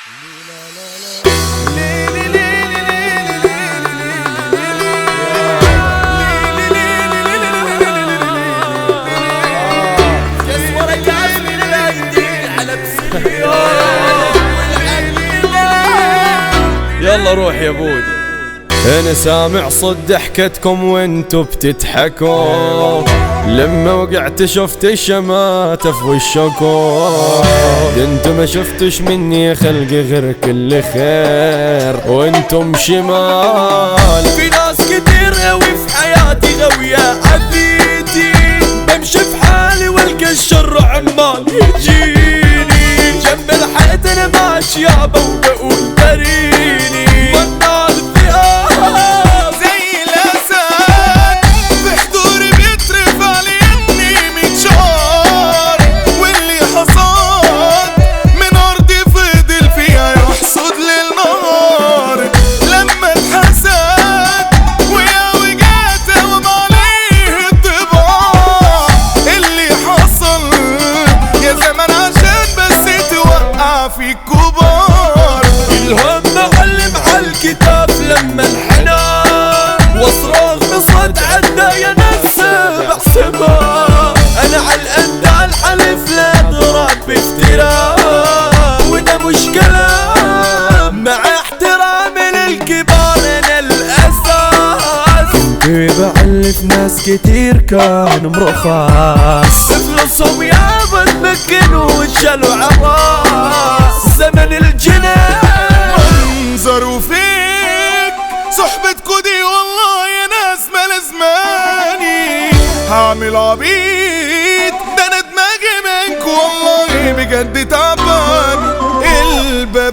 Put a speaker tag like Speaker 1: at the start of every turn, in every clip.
Speaker 1: يلا روح يا بودي. انا سامع صد ضحكتكم وانتو بتضحكوا، لما وقعت شفت الشماتة في وشكوا. انتو ما شفتش مني خلقي غير كل خير وانتم شمال.
Speaker 2: في ناس كتير غوي في حياتي غوية عديتي، بمشي في حالي والقى الشر عمال يجيني، جنب الحيط انا ماشي يابا وبقول داريني. والنار الذئاب زي الاسد في حضوري بيترفع لي اني متشار، واللي حصاد من ارضي فضل فيها يحصد للنار. لما اتحسد ويا وجعت وما عليه الطباع، اللي حصل يا زمان عشان بس توقع في الكبار. الهم معلم عالكتاف لما انحنى، واصراخ بصوت عدى يا ناس بحسبها. انا عالقد عالحلف لا اضرب بافتراء، وده مش كلام مع احترامي للكبار انا الاساس.
Speaker 3: كنت بعلف ناس كتير كانوا مرخص،
Speaker 2: فلوسهم يابا تمكنوا واتشالوا عراس. زمن الجنان منظروا فيك صحبتكوا دي والله يا ناس ما لازماني. هعمل عبيد ده انا دماغي منكوا والله بجد تعبان. الباب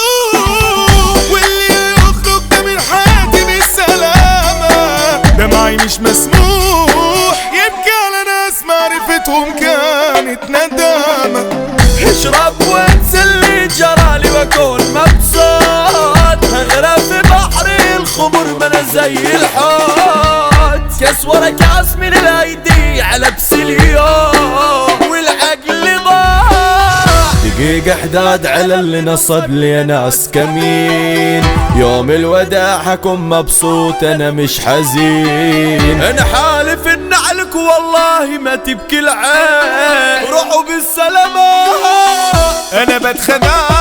Speaker 2: مفتوح واللي يخرج ده من حياتي بالسلامة، دمعي مش مسموح يبكي على ناس معرفتهم كانت ندامة. اشرب وانسى اللي جرالي واكون مبسوط، هغرق في بحر الخمر ما انا زي الحوت. كاس ورا كاس من الايدي على بسليون والعقل ضاع.
Speaker 1: دقيقة حداد على اللي نصب لي ناس كمين، يوم الوداع حكون مبسوط انا مش حزين.
Speaker 2: انا حالف ان عليك والله ما تبكي العين، روحوا بالسلامة. انا بتخدع